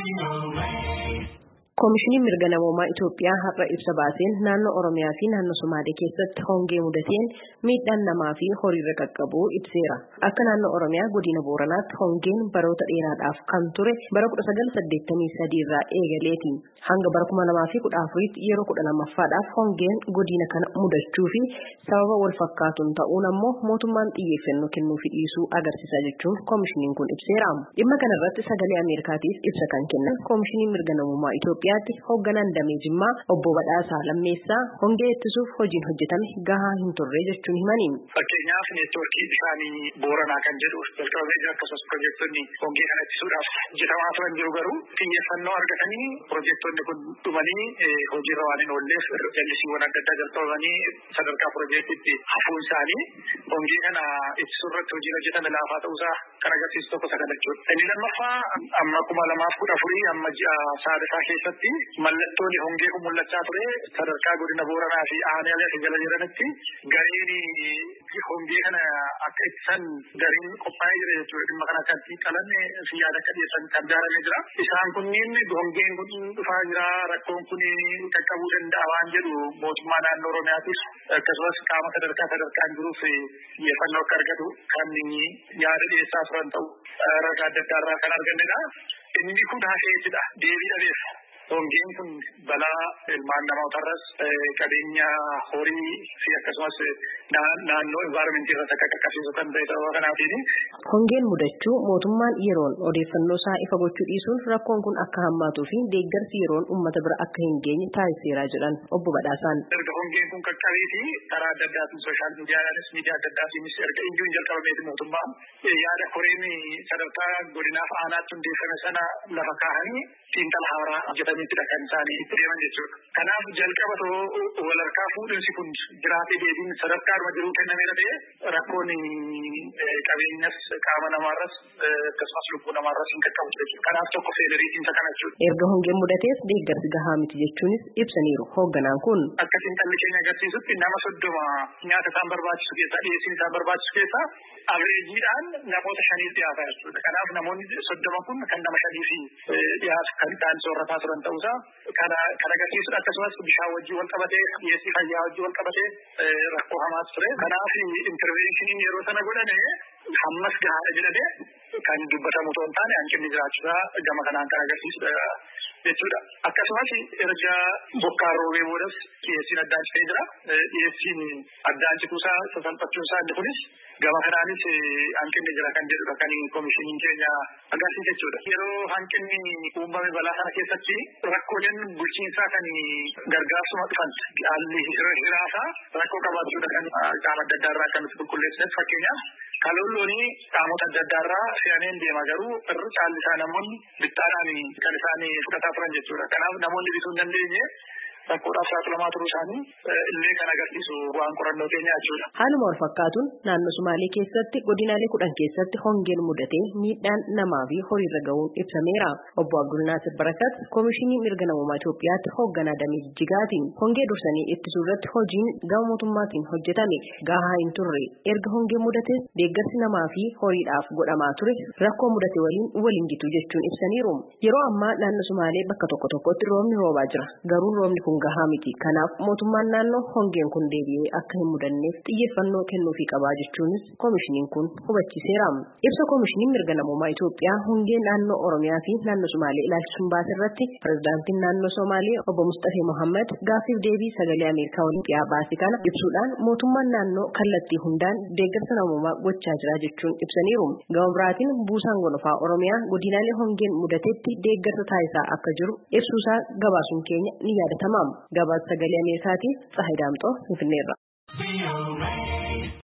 Komishinii mirga namoomaa Itoophiyaa har'a ibsa baaseen naannoo Oromiyaa fi naannoo Somaalee keessatti hongee mudateen miidhaan namaa fi horiirra qaqqabuu ibseera. Akka naannoo Oromiyaa godina Booranaatti hongeen baroota dheeraadhaaf kan ture bara 1983 irraa eegaleeti. Hanga bara 2014tti yeroo 12ffaadhaaf hongeen godina kana mudachuu fi sababa wal fakkaatuun ta'uun ammoo mootummaan xiyyeeffannoo kennuuf dhiisuu agarsiisa jechuun komishiniin kun ibseera. Dhimma kanarratti sagalee Ameerikaatiif ibsa kan kennan komishinii mirga namoomaa Itoophiyaatti hoogganaan damee Jimmaa obbo Badhaasaa Lammeessaa hongee ittisuuf hojiin hojjetame gahaa hin turre jechuun himani. Fakkeenyaaf neetwoorkii bishaanii Booranaa kan jedhu jalqabamee jira akkasumas piroojektonni hongee kana ittisuudhaaf hojjetamaa turan jiru garuu xiyyeeffannoo argatanii piroojektonni kun dhumanii hojiirra waan hin oolleef jallisiiwwan adda addaa jalqabamanii sadarkaa piroojeektiitti hafuun isaanii hongee kana ittisuu irratti hojiin hojjetame laafaa ta'uusaa kan agarsiisu tokko sagalachuudha. Inni lammaffaa amma 2014 amma ji'a Sadasaa keessatti mallattoon hongee kun mul'achaa ture sadarkaa godina Booranaa fi aanaalee jala jiranitti gareen hongee kana akka ittisan gareen qophaa'ee jira jechuudha. Dhimma kana kan qalanne fi yaada akka dhiyeessan kan ijaaramee jira. Isaan kunniin hongeen kun dhufaa jira rakkoon kun qaqqabuu danda'a waan jedhu mootummaa naannoo Oromiyaatis akkasumas qaama sadarkaan jiruuf xiyyeeffannoo akka argatu kan yaada dhiyeessaa turan ta'u ragaa adda addaa irraa kan argannedha. Inni kun hafeetidha. Deebii dhabeef hongeen kun balaa ilmaan namootarras qabeenya horii fi akkasumas naannoo environmentii irratti akka qaqqabsiisu kan ta'e ta'uu kanaatiin. Hongeen mudachuu mootummaan yeroon odeeffannoo isaa ifa gochuu dhiisuun rakkoon kun akka hammaatuu fi deeggarsi yeroon uummata bira akka hin geenye taasiseera jedhan obbo Badhaasaan. Erga hongeen kun qaqqabee fi karaa adda addaatiin sooshaal miidiyaanis miidiyaa adda addaatiinis erga injuun jalqabameeti mootummaan yaada koreen sadarkaa godinaaf aanaatti hundeeffame sana lafa kaahanii xiinxala haaraa hojjetaniittidha kan isaanii itti deeman jechuudha. Kanaaf jalqaba walharkaa fuudhinsi kun jiraatee deebiin sadarkaadhuma jiruu kennameera ta'e rakkoon qabeenyas qaama namaarras akkasumas lubbuu namaarras hin qaqqabu jechuudha. Kanaaf tokko feederiitiinsa kana jechuudha. Erga hongeen mudatees deeggarsi gahaa miti jechuunis ibsaniiru hoogganaan kun. Akka xiinxalli keenya agarsiisutti nama 30 nyaata isaan barbaachisu keessaa dhiyeessiin isaan barbaachisu keessaa averejjiidhaan namoota 5 dhiyaata jechuudha. Kanaaf namoonni 30 kun kan nama 5 fi dhiyaatu kan isaan soorataa turan ta'uusaa kan agarsiisudha. Akkasumas bishaan wajjin wal qabatee dhiyeessii fayyaa wajjin wal qabatee rakkoo hamaas ture. Kanaaf intervenshiniin yeroo sana godhame hammas gahaadha jedhamee kan dubbatamu otoo hin taane hanqinni jiraachuusaa gama kanaan kan agarsiisudha jechuudha. Akkasumas erga bokkaan roobee boodas dhiyeessiin addaan citee jira. Dhiyeessiin addaan cituusaa sasalphachuusaa inni kunis gama kanaanis hanqinni jira kan jedhudha kan komishiniin keenya agarsiisa jechuudha. Yeroo hanqinni uumame balaa sana keessatti rakkooleen bulchiinsaa kan gargaarsuma dhufan haalli hiraasaa rakkoo qabaachuudha kan qaama adda addaa irraa kan qulqulleessineef fakkeenyaaf kaloolloonii qaamota adda addaa irraa fe'ameen deema garuu irra caalli isaa namoonni bittaadhaan kan isaan fudhataa turan jechuudha. Kanaaf namoonni bituu hin dandeenye rakkoodhaaf saaxilamaa turuu isaanii illee kan agarsiisu waan qorannoo keenya jechuudha. Haaluma wal fakkaatuun naannoo Somaalee keessatti godinaalee 10 keessatti hongeen mudatee miidhaan namaa fi horiirra gahuun ibsameera. Obbo Abdul Naasir Barakat komishinii mirga namoomaa Itoophiyaatti hoogganaa damee Jijjigaatiin hongee dursanii ittisuu irratti hojiin gama mootummaatiin hojjetame gahaa hin turre. Erga hongeen mudatee deeggarsi namaa fi horiidhaaf godhamaa ture rakkoo mudate waliin gitu jechuun ibsaniiru. Yeroo ammaa naannoo Somaalee bakka tokkotti roobni roobaa jira. Garuu roobni kun gahaa miti. Kanaaf mootummaan naannoo hongeen kun deebi'ee akka hin mudanneef xiyyeeffannoo kennuufii qabaa jechuunis komishiniin kun hubachiiseera. Ibsa komishiniin mirga namoomaa Itoophiyaa hongee naannoo Oromiyaa fi naannoo Somaalee ilaalchisuun baase irratti pirezidaantiin naannoo Somaalee obbo Mustafee Mohammed gaaffiif deebii sagalee Ameerikaa waliin baase kana ibsuudhaan mootummaan naannoo kallattii hundaan deeggarsa namoomaa gochaa jira jechuun ibsaniiru. Gama biraatiin buusaan gonofaa Oromiyaa godinaalee hongeen mudatetti deeggarsa taasisaa akka jiru ibsuusaa gabaasuun keenya ni yaadatama. Gabaasa sagalee Ameerikaatiif Tsahayi Daamxoo Finfinneerra.